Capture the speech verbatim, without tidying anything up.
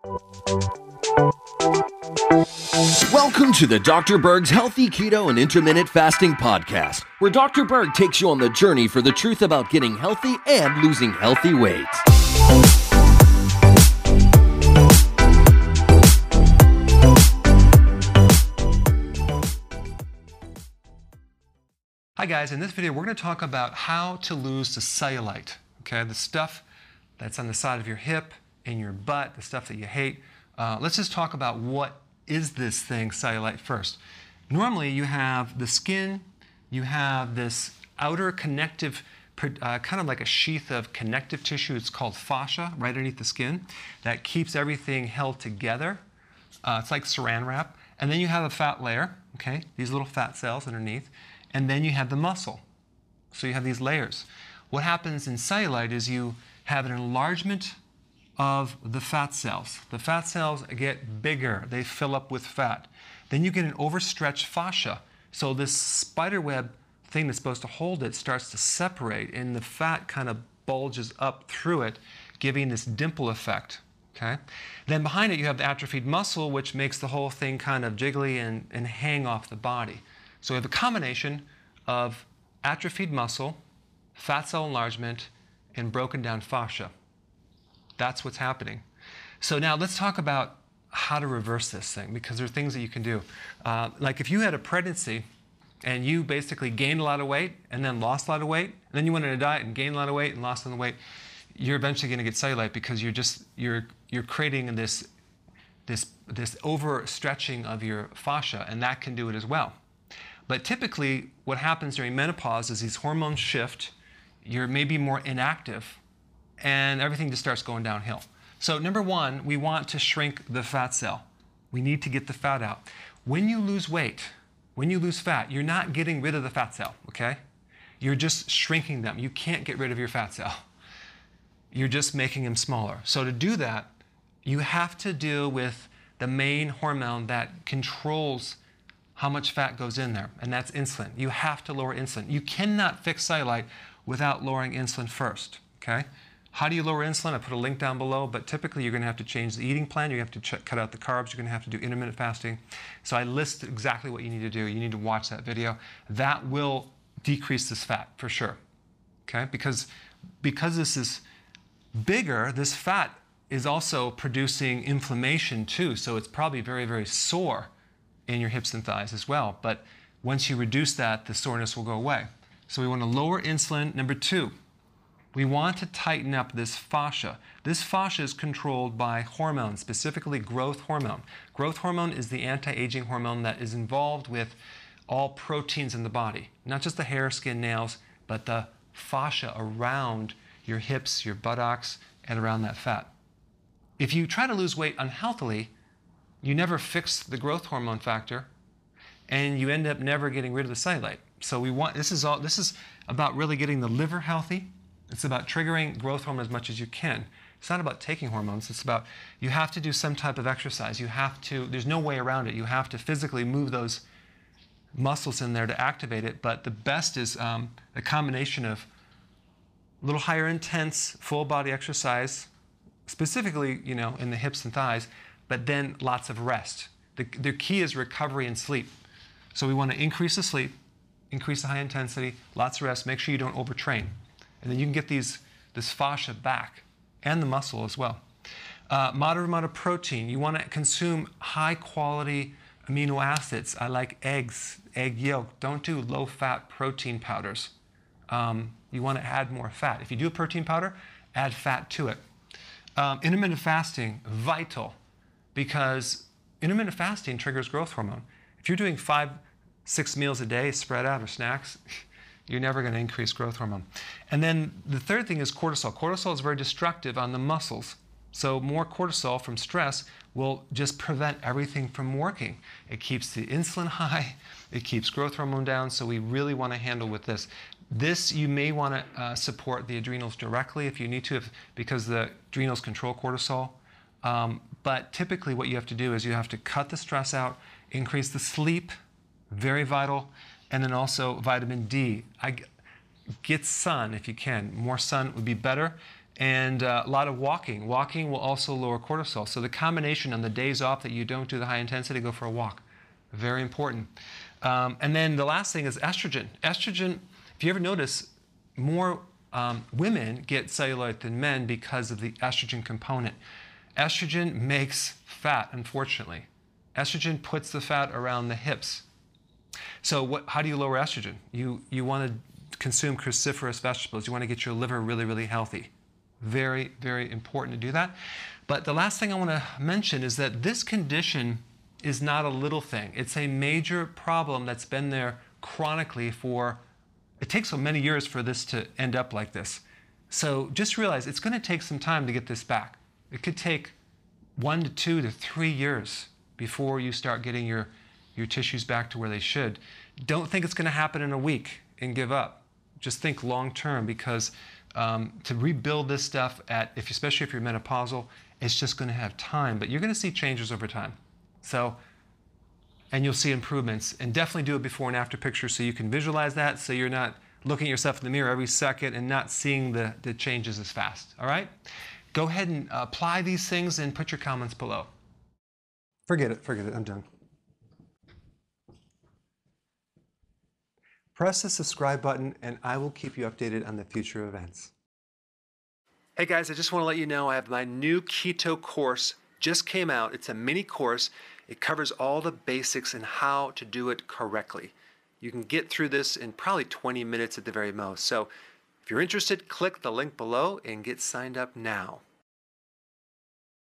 Welcome to the Doctor Berg's Healthy Keto and Intermittent Fasting Podcast, where Doctor Berg takes you on the journey for the truth about getting healthy and losing healthy weight. Hi guys, in this video we're going to talk about how to lose the cellulite, okay? The stuff that's on the side of your hip, in your butt, the stuff that you hate. Uh, let's just talk about what is this thing, cellulite, first. Normally you have the skin, you have this outer connective, uh, kind of like a sheath of connective tissue, it's called fascia, right underneath the skin, that keeps everything held together. Uh, it's like saran wrap. And then you have a fat layer, okay? These little fat cells underneath. And then you have the muscle. So you have these layers. What happens in cellulite is you have an enlargement of the fat cells. The fat cells get bigger. They fill up with fat. Then you get an overstretched fascia. So this spider web thing that's supposed to hold it starts to separate, and the fat kind of bulges up through it, giving this dimple effect. Okay? Then behind it you have the atrophied muscle, which makes the whole thing kind of jiggly and, and hang off the body. So we have a combination of atrophied muscle, fat cell enlargement, and broken down fascia. That's what's happening. So now let's talk about how to reverse this thing, because there are things that you can do. Uh, like if you had a pregnancy and you basically gained a lot of weight and then lost a lot of weight, and then you went on a diet and gained a lot of weight and lost a lot of weight, you're eventually going to get cellulite because you're just you're you're creating this this this overstretching of your fascia, and that can do it as well. But typically, what happens during menopause is these hormones shift, you're maybe more inactive, and everything just starts going downhill. So number one, we want to shrink the fat cell. We need to get the fat out. When you lose weight, when you lose fat, you're not getting rid of the fat cell, okay? You're just shrinking them. You can't get rid of your fat cell. You're just making them smaller. So to do that, you have to deal with the main hormone that controls how much fat goes in there, and that's insulin. You have to lower insulin. You cannot fix cellulite without lowering insulin first, okay? How do you lower insulin? I put a link down below, but typically you're gonna have to change the eating plan. You're gonna have to ch cut out the carbs. You're gonna have to do intermittent fasting. So I list exactly what you need to do. You need to watch that video. That will decrease this fat for sure, okay? Because, because this is bigger, this fat is also producing inflammation too, so it's probably very, very sore in your hips and thighs as well. But once you reduce that, the soreness will go away. So we want to lower insulin. Number two, we want to tighten up this fascia. This fascia is controlled by hormones, specifically growth hormone. Growth hormone is the anti-aging hormone that is involved with all proteins in the body, not just the hair, skin, nails, but the fascia around your hips, your buttocks, and around that fat. If you try to lose weight unhealthily, you never fix the growth hormone factor, and you end up never getting rid of the cellulite. So we want, this is all, this is about really getting the liver healthy. It's about triggering growth hormone as much as you can. It's not about taking hormones. It's about, you have to do some type of exercise. You have to, there's no way around it. You have to physically move those muscles in there to activate it. But the best is um, a combination of a little higher intense full body exercise, specifically, you know, in the hips and thighs, but then lots of rest. The, the key is recovery and sleep. So we want to increase the sleep, increase the high intensity, lots of rest, make sure you don't overtrain. And then you can get these, this fascia back, and the muscle as well. Uh, moderate amount of protein. You want to consume high quality amino acids. I like eggs, egg yolk. Don't do low fat protein powders. Um, you want to add more fat. If you do a protein powder, add fat to it. Um, intermittent fasting, vital. Because intermittent fasting triggers growth hormone. If you're doing five, six meals a day spread out or snacks, you're never going to increase growth hormone. And then the third thing is cortisol. Cortisol is very destructive on the muscles. So more cortisol from stress will just prevent everything from working. It keeps the insulin high, it keeps growth hormone down, so we really want to handle with this. This, you may want to uh, support the adrenals directly if you need to, if, because the adrenals control cortisol. Um, but typically what you have to do is you have to cut the stress out, increase the sleep, very vital, and then also vitamin D. I, get sun if you can. More sun would be better. And uh, a lot of walking. Walking will also lower cortisol. So the combination on the days off that you don't do the high intensity, go for a walk. Very important. Um, and then the last thing is estrogen. Estrogen, if you ever notice, more um, women get cellulite than men because of the estrogen component. Estrogen makes fat, unfortunately. Estrogen puts the fat around the hips. So what, how do you lower estrogen? You, you want to consume cruciferous vegetables. You want to get your liver really, really healthy. Very, very important to do that. But the last thing I want to mention is that this condition is not a little thing. It's a major problem that's been there chronically for, it takes so many years for this to end up like this. So just realize it's going to take some time to get this back. It could take one to two to three years before you start getting your, your tissues back to where they should. Don't think it's going to happen in a week and give up. Just think long term, because um, to rebuild this stuff, at, if, especially if you're menopausal, it's just going to have time. But you're going to see changes over time. So, and you'll see improvements. And definitely do it before and after pictures so you can visualize that, so you're not looking at yourself in the mirror every second and not seeing the, the changes as fast. All right? Go ahead and apply these things and put your comments below. Forget it, forget it, I'm done. Press the subscribe button and I will keep you updated on the future events. Hey guys, I just want to let you know I have my new keto course just came out. It's a mini course. It covers all the basics and how to do it correctly. You can get through this in probably twenty minutes at the very most. So if you're interested, click the link below and get signed up now.